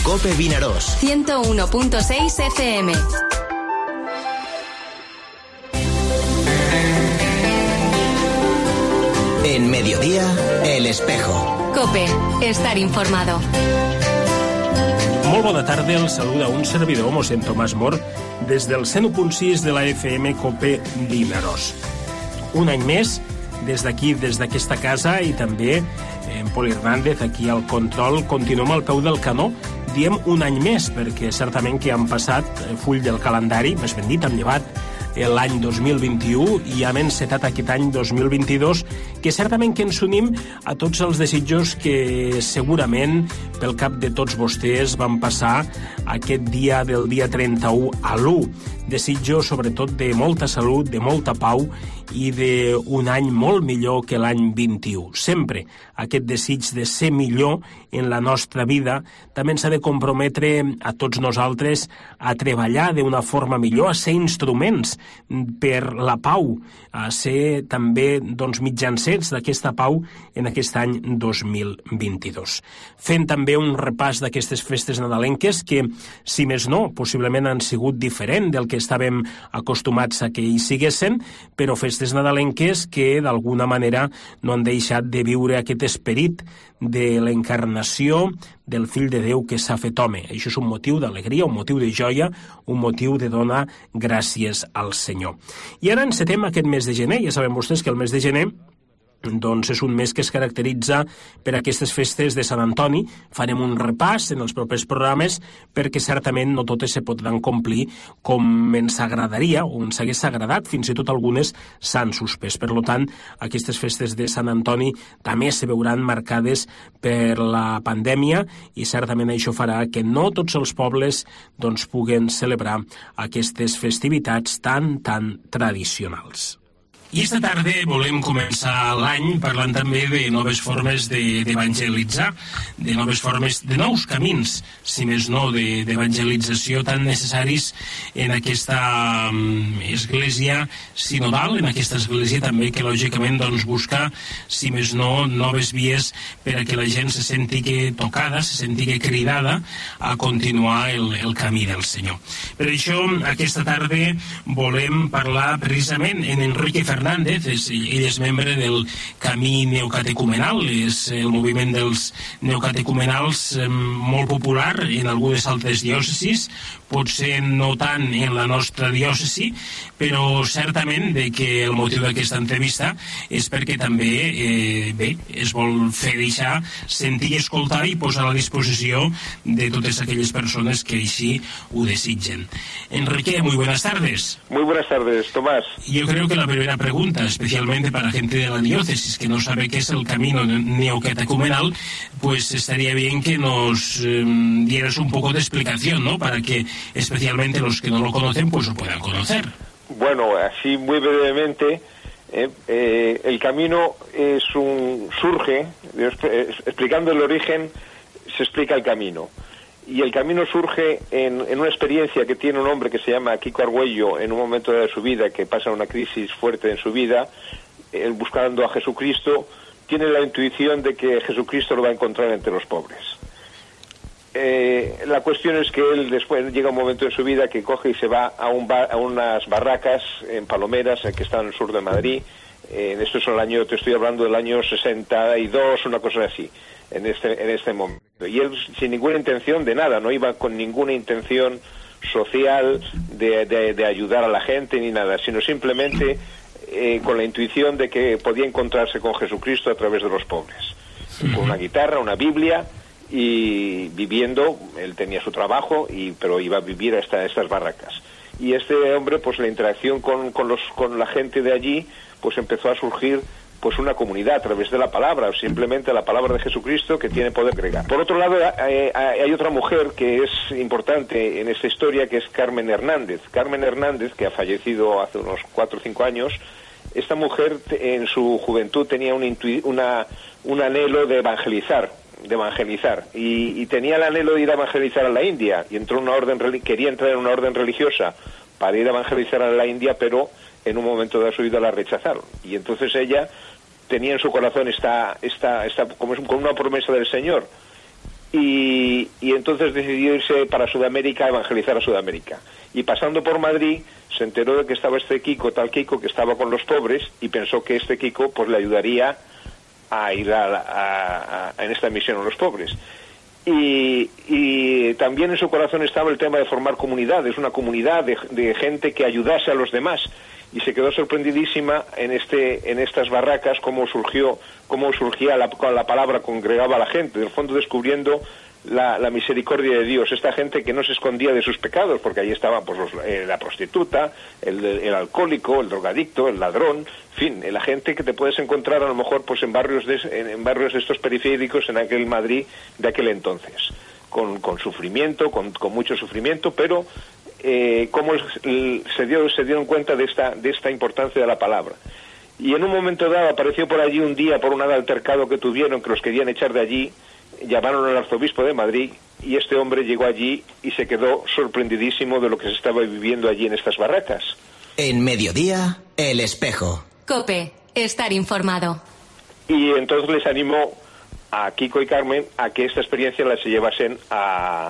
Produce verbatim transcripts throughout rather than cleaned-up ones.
COPE Vinaròs. ciento uno punto seis F M. En Mediodía, El Espejo. COPE, estar informado. Molt bona tarda, el saluda un servidor, mossèn Tomàs Mor, des del cent u punt sis de la F M COPE Vinaròs. Un any més, des d'aquí, des d'aquesta casa, i també en Pol Hernández, aquí al control, continuem al peu del canó. Diem un any més, perquè certament que han passat full del calendari, més ben dit, han llevat l'any dos mil vint-i-u i hem encetat aquest any dos mil vint-i-dos, que certament que ens unim a tots els desitjos que segurament pel cap de tots vostès van passar aquest dia del dia trenta-u a l'u. Desitjo sobretot de molta salut, de molta pau i d'un any molt millor que l'any vint-i-u. Sempre aquest desig de ser millor en la nostra vida també ens ha de comprometre a tots nosaltres a treballar d'una forma millor, a ser instruments per la pau, a ser també doncs, mitjancers d'aquesta pau en aquest any dos mil vint-i-dos. Fent també un repàs d'aquestes festes nadalenques que, si més no, possiblement han sigut diferent del que estàvem acostumats a que hi siguessin, però festes nadalenques que d'alguna manera no han deixat de viure aquest esperit de l'encarnació del fill de Déu que s'ha fet home. Això és un motiu d'alegria, un motiu de joia, un motiu de donar gràcies al Senyor. I ara encetem aquest mes de gener. Ja saben vostès que el mes de gener doncs és un mes que es caracteritza per aquestes festes de Sant Antoni. Farem un repàs en els propers programes perquè certament no totes se podran complir com ens agradaria o ens hagués agradat, fins i tot algunes s'han suspès. Per tant, aquestes festes de Sant Antoni també se veuran marcades per la pandèmia i certament això farà que no tots els pobles doncs, puguen celebrar aquestes festivitats tan, tan tradicionals. I esta tarda volem començar l'any parlant també de noves formes d'evangelitzar, de, de noves formes, de nous camins, si més no, d'evangelització tan necessaris en aquesta um, església sinodal, en aquesta església també que lògicament doncs, busca, si més no, noves vies per a que la gent se senti que tocada, se senti que cridada a continuar el, el camí del Senyor. Per això, aquesta tarda volem parlar precisament en Enrique Fernández, Fernández, és, ell és membre del Camí Neocatecumenal, és el moviment dels neocatecumenals eh, molt popular en algunes altres diòcesis, potser no tant en la nostra diòcesi, però certament de que el motiu d'aquesta entrevista és perquè també eh, bé, es vol fer deixar, sentir i escoltar i posar a la disposició de totes aquelles persones que així ho desitgen. Enrique, muy buenas tardes. Muy buenas tardes, Tomás. Yo creo que la primera pregunta, especialmente para gente de la diócesis que no sabe qué es el camino neocatecumenal, pues estaría bien que nos eh, dieras un poco de explicación, ¿no? Para que especialmente los que no lo conocen pues lo puedan conocer. Bueno, así muy brevemente, eh, eh, el camino es un surge, eh, explicando el origen, se explica el camino. Y el camino surge en, en una experiencia que tiene un hombre que se llama Kiko Argüello en un momento de su vida, que pasa una crisis fuerte en su vida, él buscando a Jesucristo, tiene la intuición de que Jesucristo lo va a encontrar entre los pobres. Eh, la cuestión es que él después llega un momento en su vida que coge y se va a, un bar, a unas barracas en Palomeras, que está en el sur de Madrid. Eh, esto es el año, te estoy hablando del año sesenta y dos, una cosa así, en este, en este momento. Y él sin ninguna intención de nada, no iba con ninguna intención social de, de, de ayudar a la gente ni nada, sino simplemente eh, con la intuición de que podía encontrarse con Jesucristo a través de los pobres. Con una guitarra, una Biblia, y viviendo, él tenía su trabajo, y pero iba a vivir a esta, estas barracas. Y este hombre, pues la interacción con, con, los, con la gente de allí, pues empezó a surgir pues una comunidad a través de la palabra, simplemente la palabra de Jesucristo que tiene poder agregar. Por otro lado, eh, hay otra mujer que es importante en esta historia, que es Carmen Hernández. Carmen Hernández, que ha fallecido hace unos cuatro o cinco años. Esta mujer en su juventud tenía un, intu- una, un anhelo de evangelizar, de evangelizar, y, y tenía el anhelo de ir a evangelizar a la India, y entró en una orden, quería entrar en una orden religiosa para ir a evangelizar a la India, pero en un momento de su vida la rechazaron. Y entonces ella tenía en su corazón esta, esta, esta como es con una promesa del Señor, y, y, y entonces decidió irse para Sudamérica a evangelizar a Sudamérica. Y pasando por Madrid se enteró de que estaba este Kiko, tal Kiko, que estaba con los pobres, y pensó que este Kiko pues le ayudaría a ir a, a, a, en esta misión a los pobres. Y, y también en su corazón estaba el tema de formar comunidades, una comunidad de, de gente que ayudase a los demás. Y se quedó sorprendidísima en este en estas barracas cómo surgió cómo surgía la, con la palabra, congregaba a la gente, en el fondo descubriendo la, la misericordia de Dios, esta gente que no se escondía de sus pecados, porque ahí estaban pues los, eh, la prostituta, el, el alcohólico, el drogadicto, el ladrón, en fin, la gente que te puedes encontrar a lo mejor pues en barrios de, en, en barrios de estos periféricos en aquel Madrid de aquel entonces, con, con sufrimiento, con, con mucho sufrimiento, pero eh, cómo se, dio, se dieron cuenta de esta, de esta importancia de la palabra. Y en un momento dado apareció por allí un día, por un altercado que tuvieron, que los querían echar de allí, llamaron al arzobispo de Madrid, y este hombre llegó allí y se quedó sorprendidísimo de lo que se estaba viviendo allí en estas barracas. En Mediodía, El Espejo. COPE, estar informado. Y entonces les animó a Kiko y Carmen a que esta experiencia la se llevasen a,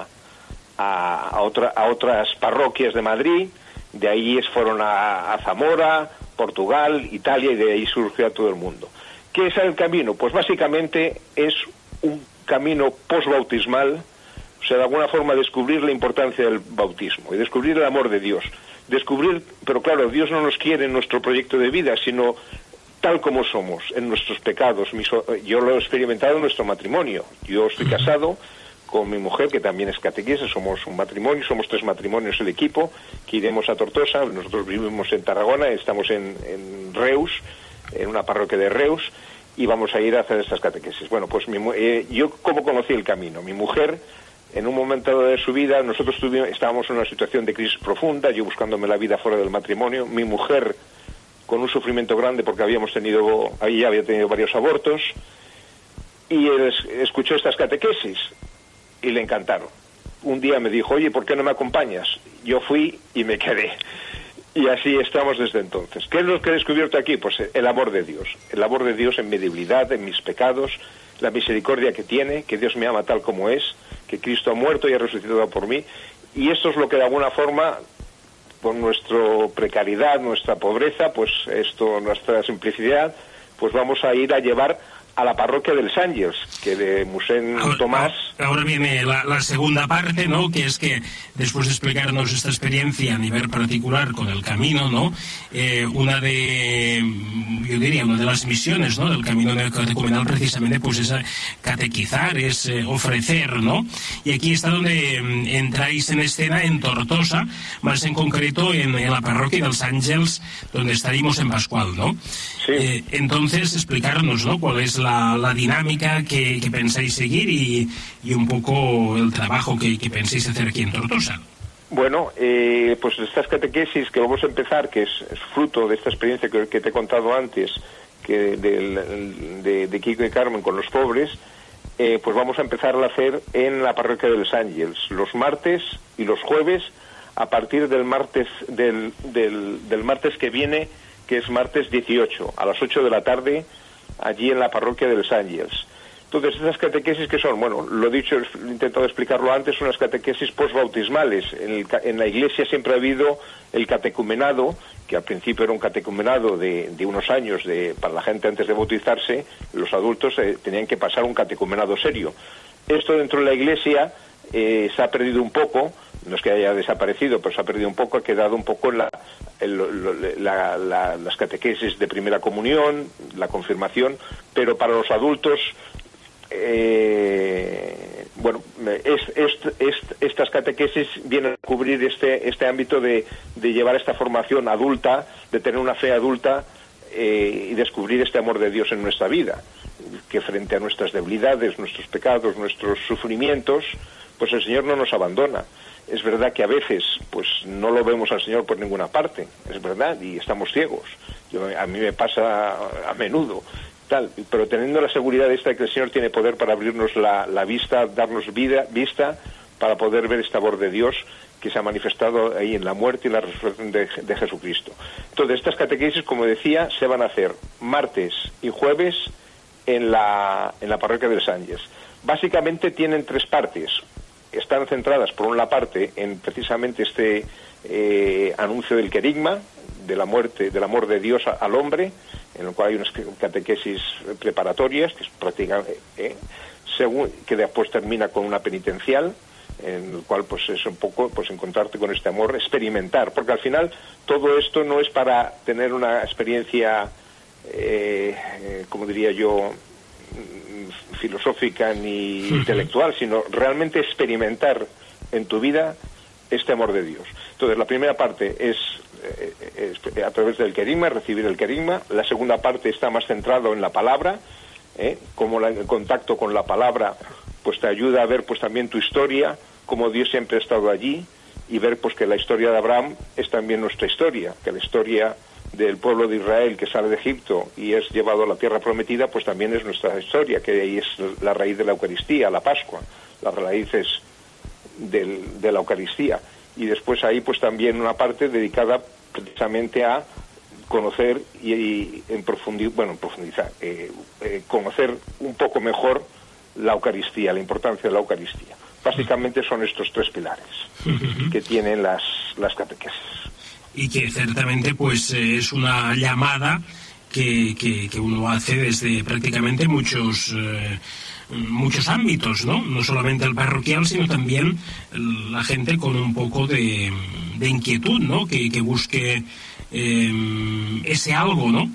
a, a, otra, a otras parroquias de Madrid. De ahí fueron a, a Zamora, Portugal, Italia, y de ahí surgió a todo el mundo. ¿Qué es el camino? Pues básicamente es un camino postbautismal, o sea, de alguna forma descubrir la importancia del bautismo y descubrir el amor de Dios. Descubrir, pero claro, Dios no nos quiere en nuestro proyecto de vida, sino tal como somos, en nuestros pecados. Yo lo he experimentado en nuestro matrimonio. Yo estoy casado con mi mujer, que también es catequista, somos un matrimonio, somos tres matrimonios el equipo, que iremos a Tortosa. Nosotros vivimos en Tarragona, estamos en, en Reus, en una parroquia de Reus, y vamos a ir a hacer estas catequesis. Bueno, pues mi, eh, yo cómo conocí el camino. Mi mujer, en un momento de su vida, nosotros tuvimos, estábamos en una situación de crisis profunda, yo buscándome la vida fuera del matrimonio, mi mujer con un sufrimiento grande porque habíamos tenido, ahí había tenido varios abortos, y él escuchó estas catequesis y le encantaron. Un día me dijo, oye, ¿por qué no me acompañas? Yo fui y me quedé. Y así estamos desde entonces. ¿Qué es lo que he descubierto aquí? Pues el amor de Dios. El amor de Dios en mi debilidad, en mis pecados, la misericordia que tiene, que Dios me ama tal como es, que Cristo ha muerto y ha resucitado por mí. Y esto es lo que de alguna forma, por nuestra precariedad, nuestra pobreza, pues esto, nuestra simplicidad, pues vamos a ir a llevar a la parroquia del Sángels, que de Musén ahora, Tomás... Ahora viene la, la segunda parte, ¿no?, que es que después de explicarnos esta experiencia a nivel particular con el camino, ¿no?, eh, una de, yo diría, una de las misiones, ¿no?, del camino catecumenal precisamente pues es catequizar, es eh, ofrecer, ¿no?, y aquí está donde eh, entráis en escena en Tortosa, más en concreto en, en la parroquia del Sángels, donde estaríamos en Pascual, ¿no? Sí. Eh, entonces, explicarnos, ¿no?, cuál es la La, la dinámica que, que pensáis seguir y, y un poco el trabajo que, que pensáis hacer aquí en Tortosa. Bueno, eh, pues estas catequesis que vamos a empezar, que es, es fruto de esta experiencia que, que te he contado antes, que de, de, de Kiko y Carmen con los pobres, eh, pues vamos a empezar a hacer en la parroquia de los Ángeles, los martes y los jueves, a partir del martes del, del, del martes que viene, que es martes dieciocho, a las ocho de la tarde, allí en la parroquia de los Ángeles. Entonces, estas catequesis que son, bueno, lo he dicho, he intentado explicarlo antes, son las catequesis postbautismales. En, el, en la Iglesia siempre ha habido el catecumenado, que al principio era un catecumenado de, de unos años de, para la gente antes de bautizarse, los adultos eh, tenían que pasar un catecumenado serio. Esto dentro de la Iglesia eh, se ha perdido un poco, no es que haya desaparecido, pero se ha perdido un poco, ha quedado un poco en la, en lo, la, la, las catequesis de primera comunión, la confirmación, pero para los adultos, eh, bueno, es, es, es, estas catequesis vienen a cubrir este, este ámbito de, de llevar esta formación adulta, de tener una fe adulta eh, y descubrir este amor de Dios en nuestra vida, que frente a nuestras debilidades, nuestros pecados, nuestros sufrimientos, pues el Señor no nos abandona. Es verdad que a veces pues no lo vemos al Señor por ninguna parte, es verdad, y estamos ciegos. Yo, a mí me pasa a menudo, tal, pero teniendo la seguridad esta de que el Señor tiene poder para abrirnos la, la vista, darnos vida, vista, para poder ver este amor de Dios que se ha manifestado ahí en la muerte y la resurrección de, de Jesucristo. Entonces, estas catequesis, como decía, se van a hacer martes y jueves en la, en la parroquia de los Ángeles. Básicamente tienen tres partes. que están centradas por una parte en precisamente este eh, anuncio del querigma, de la muerte, del amor de Dios a, al hombre, en el cual hay unas catequesis preparatorias, que es prácticamente, eh, según, que después termina con una penitencial, en el cual pues es un poco pues encontrarte con este amor, experimentar, porque al final todo esto no es para tener una experiencia, eh, eh, como diría yo, filosófica ni intelectual, sino realmente experimentar en tu vida este amor de Dios. Entonces la primera parte es, eh, es a través del querigma, recibir el querigma. La segunda parte está más centrado en la palabra, eh, como la, el contacto con la palabra pues te ayuda a ver pues también tu historia, como Dios siempre ha estado allí, y ver pues que la historia de Abraham es también nuestra historia, que la historia del pueblo de Israel que sale de Egipto y es llevado a la tierra prometida, pues también es nuestra historia, que ahí es la raíz de la Eucaristía, la Pascua, las raíces del, de la Eucaristía. Y después ahí pues también una parte dedicada precisamente a conocer y, y en profundizar, bueno, en profundizar, eh, eh, conocer un poco mejor la Eucaristía, la importancia de la Eucaristía. Básicamente son estos tres pilares que tienen las, las catequesis. Y que ciertamente pues eh, es una llamada que, que, que uno hace desde prácticamente muchos eh, muchos ámbitos, ¿no? No solamente el parroquial, sino también la gente con un poco de, de inquietud, ¿no? Que, que busque eh, ese algo, ¿no?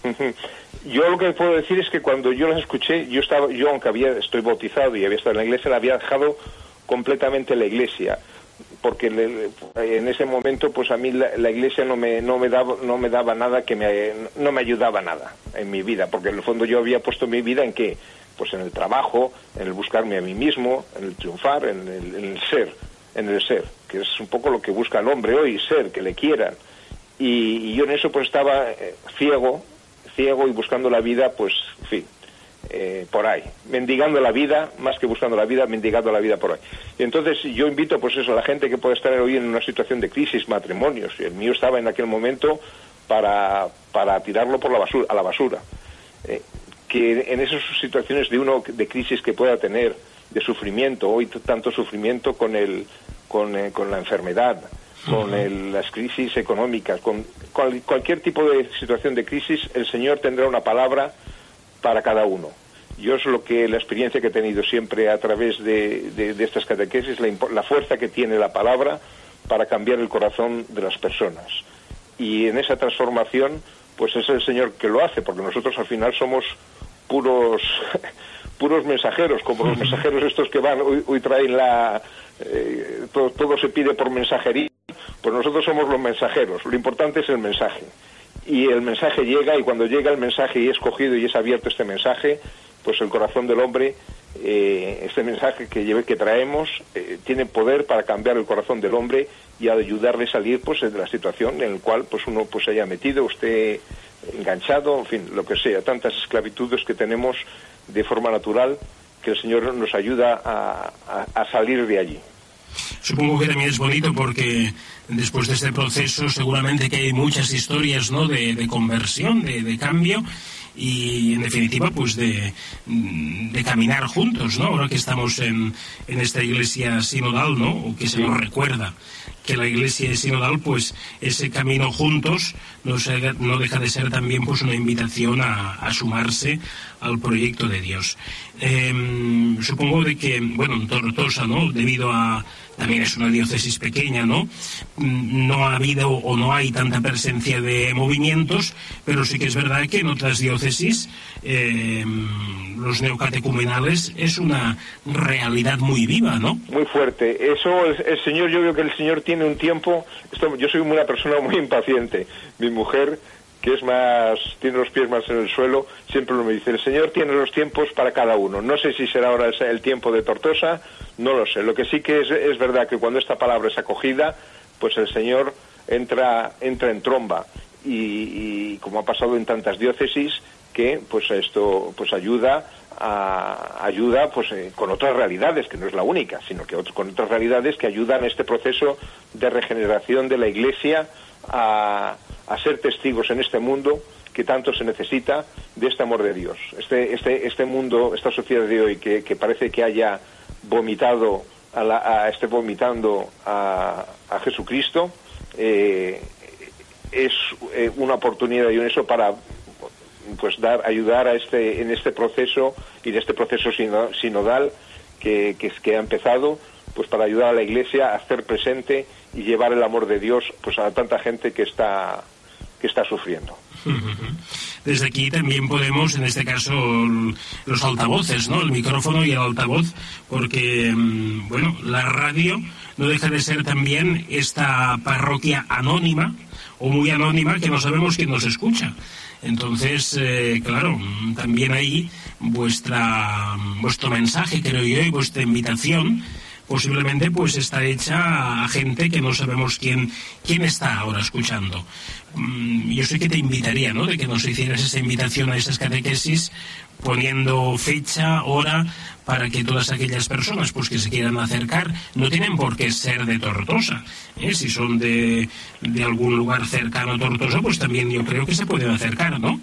Yo lo que puedo decir es que cuando yo las escuché, yo estaba, yo aunque había, estoy bautizado y había estado en la iglesia, la había dejado completamente la iglesia, porque le, en ese momento pues a mí la, la iglesia no me no me daba no me daba nada que me no me ayudaba nada en mi vida, porque en el fondo yo había puesto mi vida en qué, pues en el trabajo, en el buscarme a mí mismo, en el triunfar, en el, en el ser, en el ser, que es un poco lo que busca el hombre hoy, ser, que le quieran, y, y yo en eso pues estaba eh, ciego ciego y buscando la vida, pues, en fin, eh, por ahí, mendigando la vida, más que buscando la vida, mendigando la vida por ahí. Y entonces yo invito, pues eso, a la gente que puede estar hoy en una situación de crisis, matrimonios, y el mío estaba en aquel momento para, para tirarlo por la basura, a la basura, eh, que en esas situaciones de uno de crisis que pueda tener, de sufrimiento, hoy tanto sufrimiento con el, con, eh, con la enfermedad, con el, las crisis económicas, con cual, cualquier tipo de situación de crisis, el Señor tendrá una palabra para cada uno. Yo es lo que la experiencia que he tenido siempre a través de, de, de estas catequesis, la, la fuerza que tiene la palabra para cambiar el corazón de las personas. Y en esa transformación, pues es el Señor que lo hace, porque nosotros al final somos puros puros mensajeros, como los mensajeros estos que van, hoy, hoy traen la... Eh, todo, todo se pide por mensajería. Pues nosotros somos los mensajeros, lo importante es el mensaje. Y el mensaje llega, y cuando llega el mensaje y es cogido y es abierto este mensaje, pues el corazón del hombre, eh, este mensaje que, lleve, que traemos, eh, tiene poder para cambiar el corazón del hombre y ayudarle a salir pues de la situación en la cual pues uno pues haya metido, usted enganchado, en fin, lo que sea, tantas esclavitudes que tenemos de forma natural, que el Señor nos ayuda a, a, a salir de allí. Supongo que también es bonito porque después de este proceso seguramente que hay muchas historias, ¿no?, de, de conversión, de, de cambio y en definitiva pues de, de caminar juntos, ¿no? Ahora que estamos en, en esta iglesia sinodal, ¿no?, o que se nos recuerda que la iglesia es sinodal, pues ese camino juntos no, se, no deja de ser también pues una invitación a, a sumarse al proyecto de Dios. Eh, supongo de que, bueno, en Tortosa, ¿no?, debido a también es una diócesis pequeña, ¿no?, no ha habido o no hay tanta presencia de movimientos, pero sí que es verdad que en otras diócesis eh, los neocatecumenales es una realidad muy viva, ¿no? Muy fuerte. Eso, el, el Señor, yo creo que el Señor tiene un tiempo, esto, yo soy una persona muy impaciente, mi mujer, que es más, tiene los pies más en el suelo, siempre me dice, el Señor tiene los tiempos para cada uno. No sé si será ahora el, el tiempo de Tortosa, no lo sé. Lo que sí que es, es verdad que cuando esta palabra es acogida, pues el Señor entra, entra en tromba. Y, y como ha pasado en tantas diócesis, que pues esto pues ayuda a, ayuda pues eh, con otras realidades, que no es la única, sino que otro, con otras realidades que ayudan a este proceso de regeneración de la Iglesia a, a ser testigos en este mundo que tanto se necesita de este amor de Dios. Este, este, este mundo, esta sociedad de hoy que, que parece que haya vomitado a, la, a esté vomitando a, a Jesucristo, eh, es eh, una oportunidad y un eso para pues dar ayudar a este en este proceso y en este proceso sinodal que, que, que ha empezado, pues para ayudar a la Iglesia a hacer presente y llevar el amor de Dios pues a tanta gente que está que está sufriendo. Desde aquí también podemos, en este caso, los altavoces, ¿no? El micrófono y el altavoz, porque, bueno, la radio no deja de ser también esta parroquia anónima, o muy anónima, que no sabemos quién nos escucha. Entonces, eh, claro, también ahí vuestra, vuestro mensaje, creo yo, y vuestra invitación, posiblemente pues está hecha a gente que no sabemos quién, quién está ahora escuchando. Yo sé que te invitaría, ¿no?, de que nos hicieras esa invitación a esas catequesis, poniendo fecha, hora, para que todas aquellas personas pues que se quieran acercar, no tienen por qué ser de Tortosa, ¿eh? Si son de, de algún lugar cercano a Tortosa, pues también yo creo que se pueden acercar, ¿no?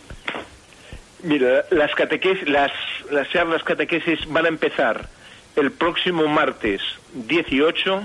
Mira, las catequesis, las, las charlas catequesis van a empezar el próximo martes dieciocho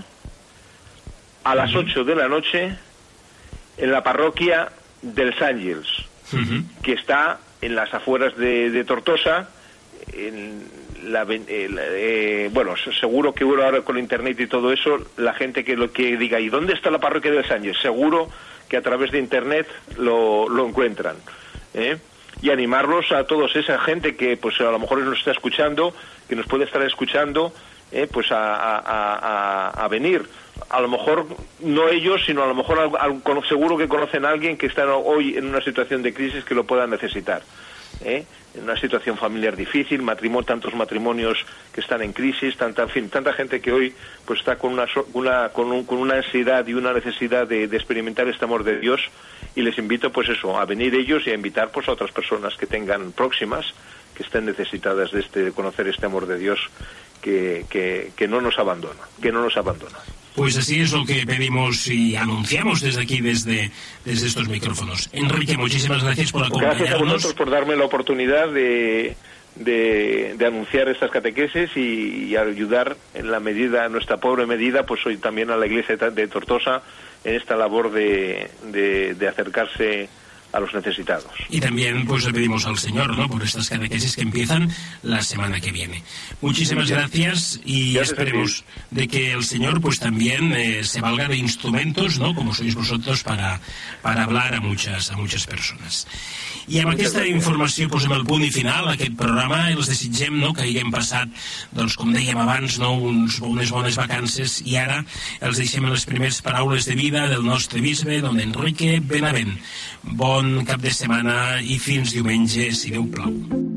a las ocho de la noche en la parroquia del Ángeles, uh-huh. que está en las afueras de, de Tortosa. En la, eh, eh, bueno, seguro que ahora con internet y todo eso, la gente que lo que diga, ¿y dónde está la parroquia del Ángeles? Seguro que a través de internet lo, lo encuentran, ¿eh? Y animarlos a todos esa gente que pues a lo mejor nos está escuchando, que nos puede estar escuchando, eh, pues a, a, a, a venir. A lo mejor no ellos, sino a lo mejor al, al, seguro que conocen a alguien que está hoy en una situación de crisis que lo pueda necesitar, ¿eh? En una situación familiar difícil, matrimonio, tantos matrimonios que están en crisis, tanta, en fin, tanta gente que hoy pues está con una, una con, un, con una ansiedad y una necesidad de, de experimentar este amor de Dios, y les invito pues eso, a venir ellos y a invitar pues a otras personas que tengan próximas, que estén necesitadas de este de conocer este amor de Dios que, que, que no nos abandona, que no nos abandona. Pues así es lo que pedimos y anunciamos desde aquí, desde, desde estos micrófonos. Enrique, muchísimas gracias por acompañarnos. Gracias a vosotros por darme la oportunidad de, de, de anunciar estas catequesis y, y ayudar en la medida, en nuestra pobre medida, pues hoy también a la Iglesia de Tortosa en esta labor de, de, de acercarse a los necesitados. Y también pues le pedimos al Señor, ¿no?, por estas catequesis que empiezan la semana que viene. Muchísimas gracias y gracias, esperemos de que el Señor pues también eh, se valga de instrumentos, ¿no?, como sois vosotros, para, para hablar a muchas, a muchas persones. I amb aquesta informació posem el punt i final a aquest programa. Els desitgem, no?, que haguem passat, doncs, com dèiem abans, no?, uns, unes bones vacances, i ara els deixem en les primeres paraules de vida del nostre bisbe, don Enrique Benavent. Bon cap de setmana i fins diumenge, si Déu plau.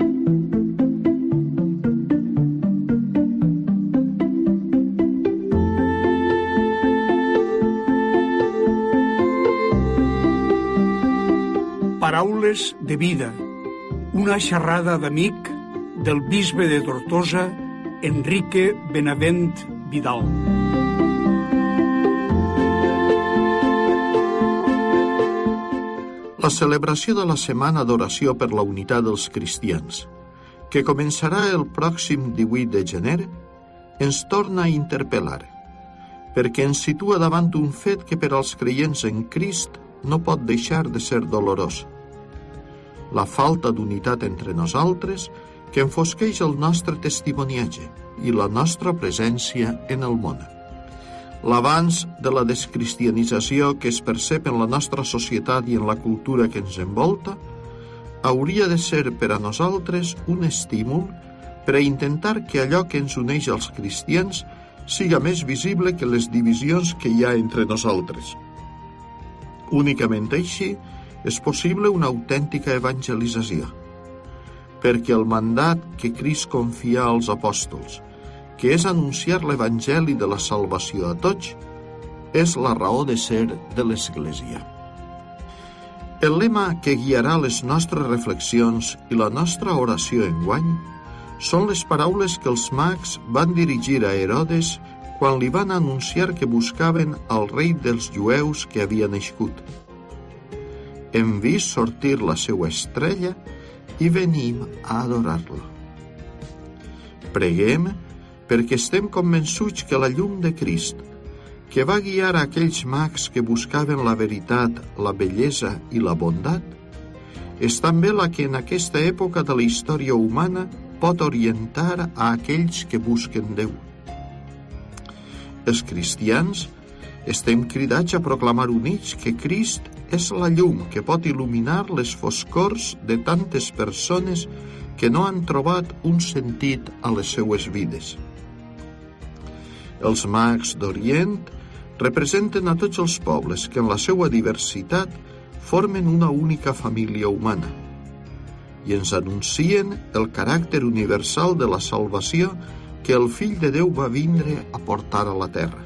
Paraules de vida, una xerrada d'amic del bisbe de Tortosa, Enrique Benavent Vidal. La celebració de la Setmana d'Oració per la Unitat dels Cristians, que començarà el pròxim divuit de gener, ens torna a interpel·lar, perquè ens situa davant un fet que per als creients en Crist no pot deixar de ser dolorós. La falta d'unitat entre nosaltres que enfosqueix el nostre testimoniatge i la nostra presència en el món. L'avanç de la descristianització que es percep en la nostra societat i en la cultura que ens envolta hauria de ser per a nosaltres un estímul per a intentar que allò que ens uneix als cristians siga més visible que les divisions que hi ha entre nosaltres. Únicament així és possible una autèntica evangelització, perquè el mandat que Crist confia als apòstols, que és anunciar l'Evangeli de la salvació a tots, és la raó de ser de l'Església. El lema que guiarà les nostres reflexions i la nostra oració enguany són les paraules que els mags van dirigir a Herodes quan li van anunciar que buscaven al rei dels jueus que havia nascut. Hem vist sortir la seva estrella i venim a adorar-lo. Preguem perquè estem convençuts que la llum de Crist, que va guiar a aquells mags que buscaven la veritat, la bellesa i la bondat, és també la que en aquesta època de la història humana pot orientar a aquells que busquen Déu. Els cristians estem cridats a proclamar units que Crist és la llum que pot il·luminar les foscors de tantes persones que no han trobat un sentit a les seues vides. Els mags d'Orient representen a tots els pobles que en la seva diversitat formen una única família humana i ens anuncien el caràcter universal de la salvació que el Fill de Déu va vindre a portar a la terra.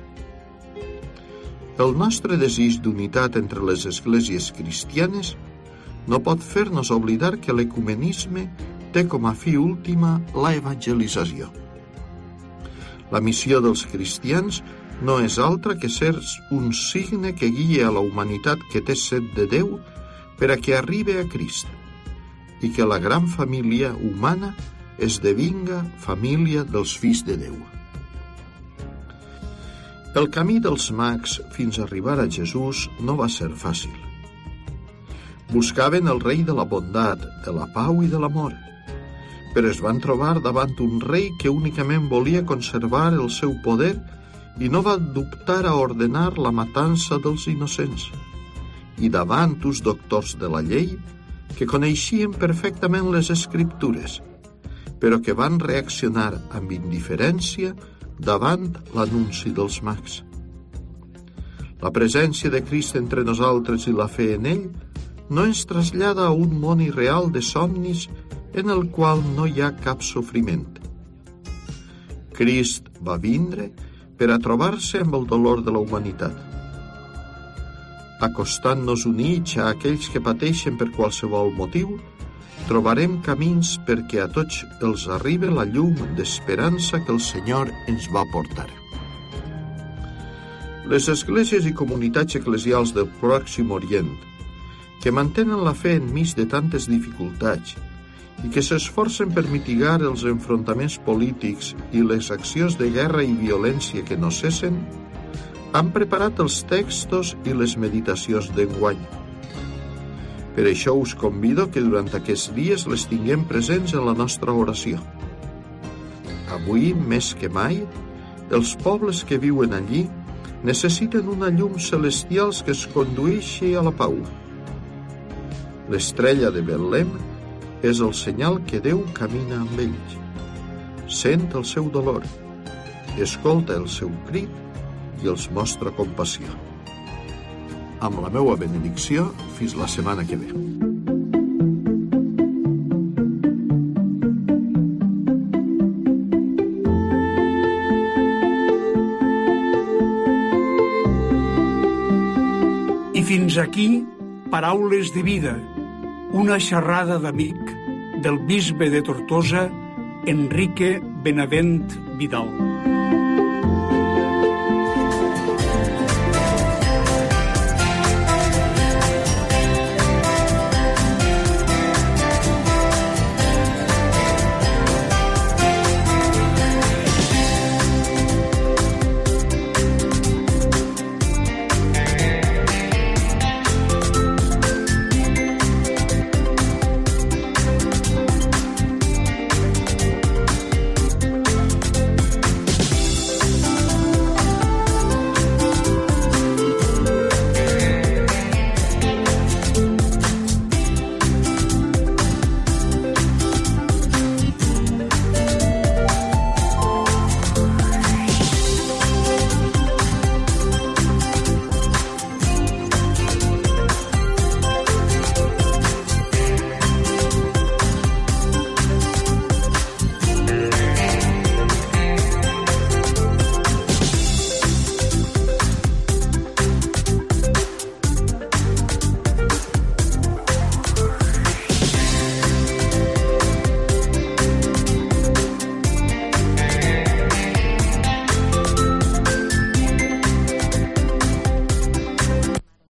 El nostre desig d'unitat entre les esglésies cristianes no pot fer-nos oblidar que l'ecumenisme té com a fi última la evangelització. La missió dels cristians no és altra que ser un signe que guia a la humanitat que té set de Déu per a que arribi a Crist i que la gran família humana esdevinga família dels fills de Déu. El camí dels mags fins a arribar a Jesús no va ser fàcil. Buscaven el rei de la bondat, de la pau i de l'amor, però es van trobar davant un rei que únicament volia conservar el seu poder i no va dubtar a ordenar la matança dels innocents, i davant uns doctors de la llei que coneixien perfectament les escriptures, però que van reaccionar amb indiferència davant l'anunci dels mags. La presència de Crist entre nosaltres i la fe en ell no ens trasllada a un món irreal de somnis en el qual no hi ha cap sofriment. Crist va vindre per a trobar-se amb el dolor de la humanitat. Acostant-nos units a aquells que pateixen per qualsevol motiu, trobarem camins perquè a tots els arribi la llum d'esperança que el Senyor ens va portar. Les esglésies i comunitats eclesials del Pròxim Orient, que mantenen la fe enmig de tantes dificultats i que s'esforcen per mitigar els enfrontaments polítics i les accions de guerra i violència que no cessen, han preparat els textos i les meditacions d'enguany. Per això us convido que durant aquests dies les tinguem presents en la nostra oració. Avui, més que mai, els pobles que viuen allí necessiten una llum celestial que es condueixi a la pau. L'estrella de Betlem és el senyal que Déu camina amb ells. Sent el seu dolor, escolta el seu crit i els mostra compassió. Amb la meua benedicció, fins la setmana que ve. I fins aquí, Paraules de Vida, una xerrada d'amic del bisbe de Tortosa, Enrique Benavent Vidal.